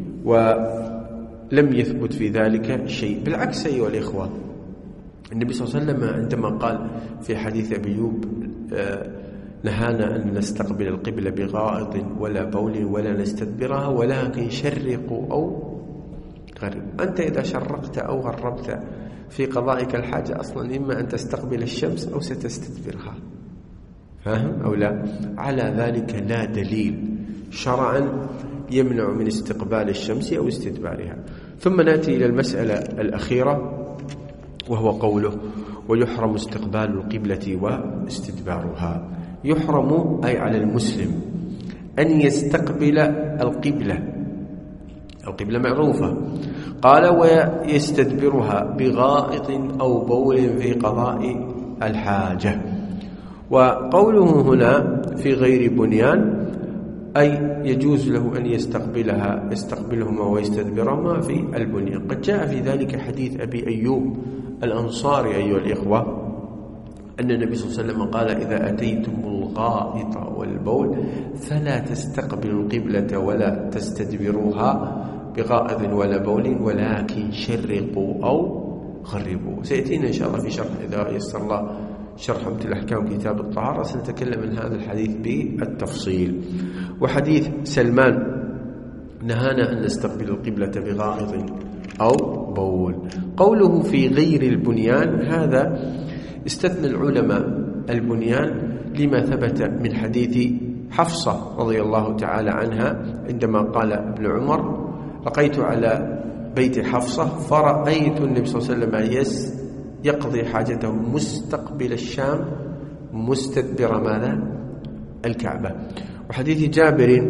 Speaker 2: ولم يثبت في ذلك شيء. بالعكس أيها الإخوة، النبي صلى الله عليه وسلم عندما قال في حديث أبي أيوب نهانا أن نستقبل القبلة بغائط ولا بول ولا نستدبرها ولكن شرقوا أو غربوا. أنت إذا شرقت أو غربت في قضائك الحاجة أصلا إما أن تستقبل الشمس أو ستستدبرها، فاهم أو لا؟ على ذلك لا دليل شرعا يمنع من استقبال الشمس أو استدبارها. ثم نأتي إلى المسألة الأخيرة، وهو قوله ويحرم استقبال القبلة واستدبارها. يحرم أي على المسلم أن يستقبل القبلة، القبلة معروفة، قال ويستدبرها بغائط أو بول في قضاء الحاجة. وقوله هنا في غير بنيان أي يجوز له أن يستقبلها يستقبلهما ويستدبرهما في البنيان. قد جاء في ذلك حديث أبي أيوب الأنصاري أيها الإخوة أن النبي صلى الله عليه وسلم قال إذا أتيتم الغائط والبول فلا تستقبلوا القبلة ولا تستدبروها بغائط ولا بول ولكن شرقوا أو غربوا. سيأتينا إن شاء الله في شرح إذا يسر الله شرح مثل أحكام كتاب الطهارة سنتكلم عن هذا الحديث بالتفصيل. وحديث سلمان نهانا أن نستقبل القبلة بغائط أو بول. قوله في غير البنيان هذا استثنى العلماء البنيان لما ثبت من حديث حفصة رضي الله تعالى عنها عندما قال ابن عمر لقيت على بيت حفصة فرأيت النبي صلى الله عليه وسلم يس يقضي حاجته مستقبل الشام مستدبر ماذا؟ الكعبة. وحديث جابر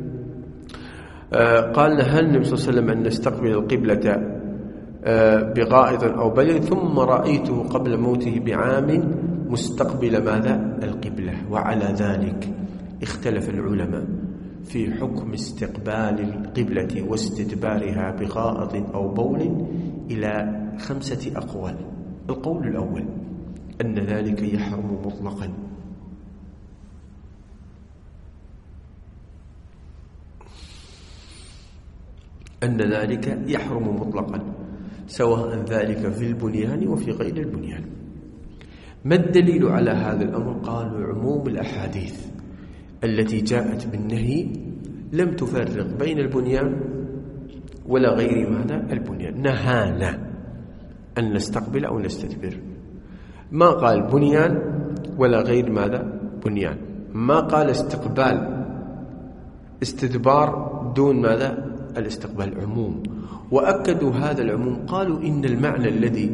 Speaker 2: قال نهى النبي صلى الله عليه وسلم أن نستقبل القبلة بغائط أو بل ثم رأيته قبل موته بعام مستقبل ماذا؟ القبلة. وعلى ذلك اختلف العلماء في حكم استقبال القبلة واستدبارها بغائط أو بول إلى خمسة أقوال. القول الأول أن ذلك يحرم مطلقا، أن ذلك يحرم مطلقا سواء ذلك في البنيان وفي غير البنيان. ما الدليل على هذا الأمر؟ قالوا عموم الأحاديث التي جاءت بالنهي لم تفرق بين البنيان ولا غير ماذا البنيان، نهانا أن نستقبل أو نستدبر، ما قال بنيان ولا غير ماذا بنيان، ما قال استقبال استدبار دون ماذا الاستقبال، عموم. وأكدوا هذا العموم، قالوا إن المعنى الذي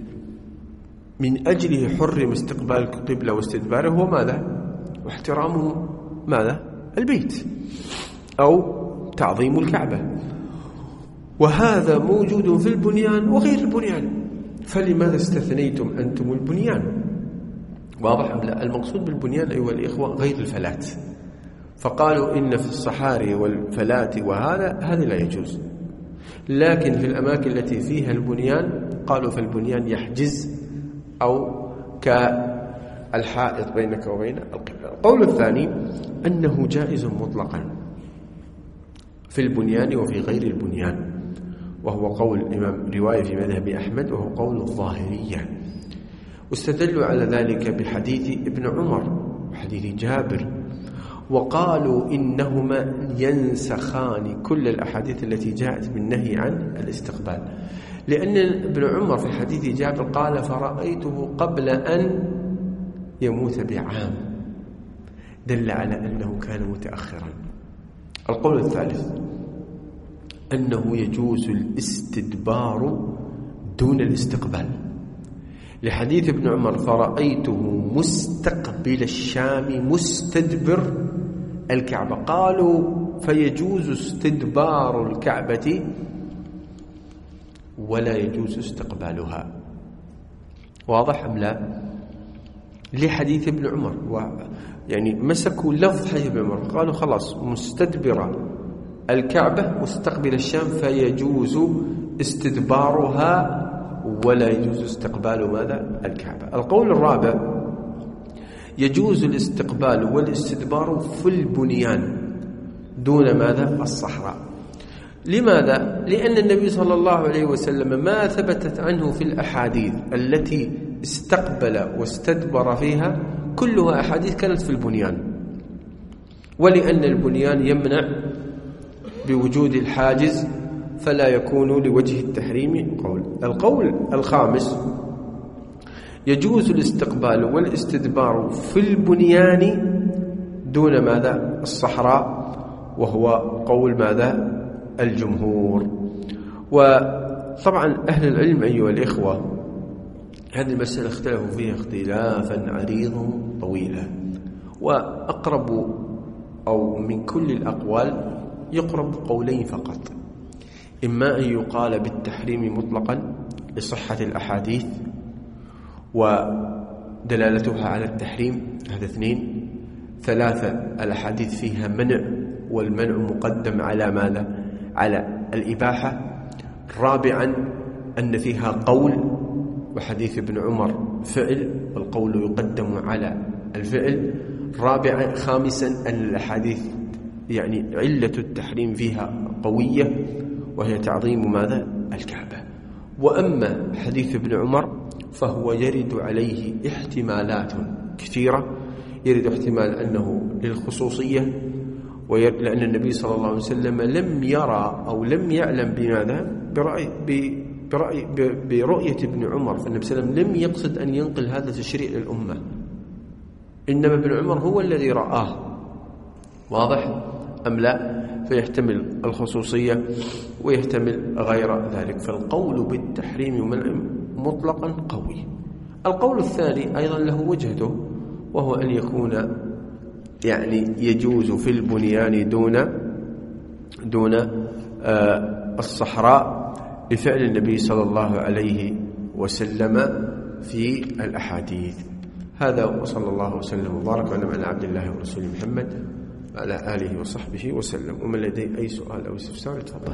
Speaker 2: من أجله حرم استقبال القبلة واستدباره هو ماذا؟ واحترام ماذا؟ البيت أو تعظيم الكعبة، وهذا موجود في البنيان وغير البنيان، فلماذا استثنيتم أنتم البنيان؟ واضح أم لا؟ المقصود بالبنيان أيها الإخوة غير الفلات، فقالوا إن في الصحاري والفلات وهذا هذا لا يجوز، لكن في الأماكن التي فيها البنيان قالوا فالبنيان يحجز أو كالحائط بينك وبين القبلة. القول الثاني أنه جائز مطلقا في البنيان وفي غير البنيان، وهو قول الإمام رواية في مذهب أحمد، وهو قول الظاهرية. واستدلوا على ذلك بحديث ابن عمر وحديث جابر، وقالوا إنهما ينسخان كل الأحاديث التي جاءت بالنهي عن الاستقبال، لأن ابن عمر في حديث جابر قال فرأيته قبل أن يموت بعام، دل على أنه كان متأخرا. القول الثالث أنه يجوز الاستدبار دون الاستقبال، لحديث ابن عمر فرأيته مستقبل الشام مستدبر الكعبة، قالوا فيجوز استدبار الكعبة ولا يجوز استقبالها. واضح أم لا؟ لحديث ابن عمر، يعني مسكوا لفظ حديث ابن عمر قالوا خلاص مستدبر الكعبة مستقبل الشام فيجوز استدبارها ولا يجوز استقبال ماذا الكعبة. القول الرابع يجوز الاستقبال والاستدبار في البنيان دون ماذا الصحراء. لماذا؟ لأن النبي صلى الله عليه وسلم ما ثبتت عنه في الأحاديث التي استقبل واستدبر فيها كلها أحاديث كانت في البنيان، ولأن البنيان يمنع بوجود الحاجز فلا يكون لوجه التحريم قول. القول الخامس يجوز الاستقبال والاستدبار في البنيان دون ماذا الصحراء، وهو قول ماذا الجمهور. وطبعا أهل العلم أيها الإخوة هذه المسألة اختلفوا فيها اختلافا عريضا طويلا، وأقرب أو من كل الأقوال يقرب قولين فقط، إما أن يقال بالتحريم مطلقا لصحة الأحاديث ودلالتها على التحريم، هذا اثنين. ثلاثة الأحاديث فيها منع والمنع مقدم على ماذا على الإباحة. رابعا أن فيها قول وحديث ابن عمر فعل والقول يقدم على الفعل. رابعا خامسا أن الأحاديث يعني علة التحريم فيها قوية وهي تعظيم ماذا الكعبة. وأما حديث ابن عمر فهو يرد عليه احتمالات كثيرة، يرد احتمال أنه للخصوصية، لأن النبي صلى الله عليه وسلم لم يرى أو لم يعلم بماذا برأي, برأي برؤية ابن عمر، فالنبي صلى الله عليه وسلم لم يقصد أن ينقل هذا التشريع للأمة، إنما ابن عمر هو الذي رآه. واضح أم لا؟ فيحتمل الخصوصية ويحتمل غير ذلك، فالقول بالتحريم ومنع مطلقا قوي. القول الثاني أيضا له وجهته، وهو أن يكون يعني يجوز في البنيان دون دون آه الصحراء بفعل النبي صلى الله عليه وسلم في الأحاديث. هذا، وصلى الله وسلم وبارك على عبد الله ورسوله محمد وعلى آله وصحبه وسلم. ومن لديه أي سؤال أو استفسار يتفضل.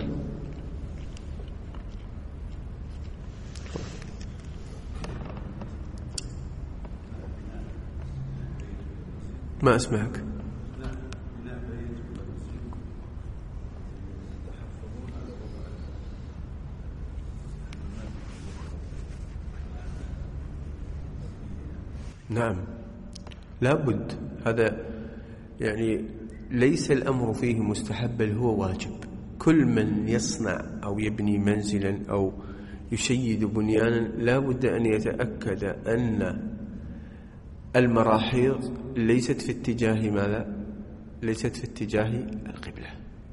Speaker 2: ما أسمعك. نعم لابد، هذا يعني ليس الأمر فيه مستحب بل هو واجب. كل من يصنع أو يبني منزلا أو يشيد بنيانا لابد أن يتأكد أن المراحيض ليست في اتجاه ماذا؟ ليست في اتجاه القبلة.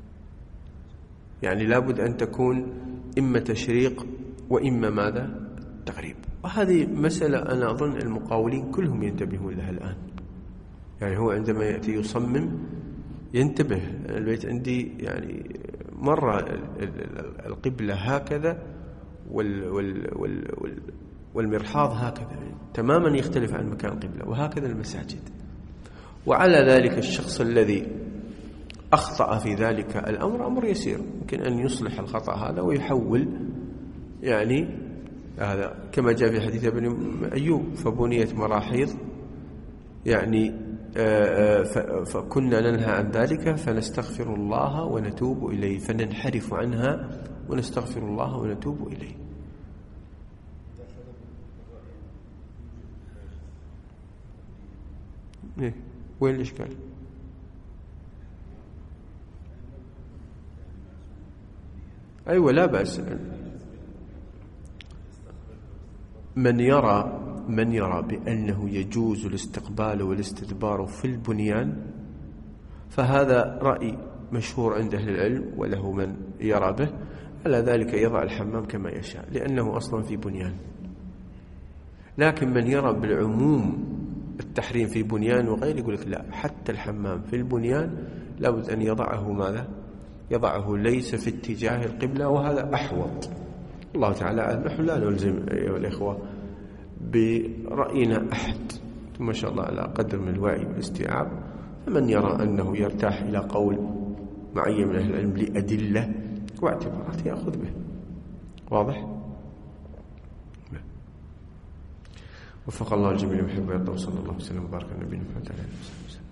Speaker 2: يعني لابد أن تكون إما تشريق وإما ماذا؟ تغريب. وهذه مسألة أنا أظن المقاولين كلهم ينتبهون لها الآن. يعني هو عندما يأتي يصمم ينتبه، البيت عندي يعني مرة القبلة هكذا وال وال وال والمرحاض هكذا، تماما يختلف عن مكان القبلة، وهكذا المساجد. وعلى ذلك الشخص الذي أخطأ في ذلك الأمر أمر يسير، يمكن أن يصلح الخطأ هذا ويحول، يعني هذا كما جاء في حديث ابن أيوب فبنيت مراحيض، يعني فكنا ننهى عن ذلك فنستغفر الله ونتوب إليه، فننحرف عنها ونستغفر الله ونتوب إليه. إيه؟ وين الإشكال؟ أيوة لا بأس. من يرى من يرى بأنه يجوز الاستقبال والاستدبار في البنيان فهذا رأي مشهور عند أهل العلم وله من يرى به، على ذلك يضع الحمام كما يشاء لأنه أصلا في بنيان. لكن من يرى بالعموم التحريم في بنيان وغير يقول لك لا، حتى الحمام في البنيان لابد أن يضعه ماذا؟ يضعه ليس في اتجاه القبلة، وهذا أحوط. الله تعالى نحن لا نلزم أيها الإخوة برأينا أحد، ما شاء الله على قدر من الوعي والاستيعاب. فمن يرى أنه يرتاح إلى قول معين من أهل العلم لأدلة واعتبارات يأخذ به. واضح؟ وفق الله الجميع ويحب ويرضى، وصلى الله وسلم وبارك على نبينا محمد وعلى آله وصحبه وسلم.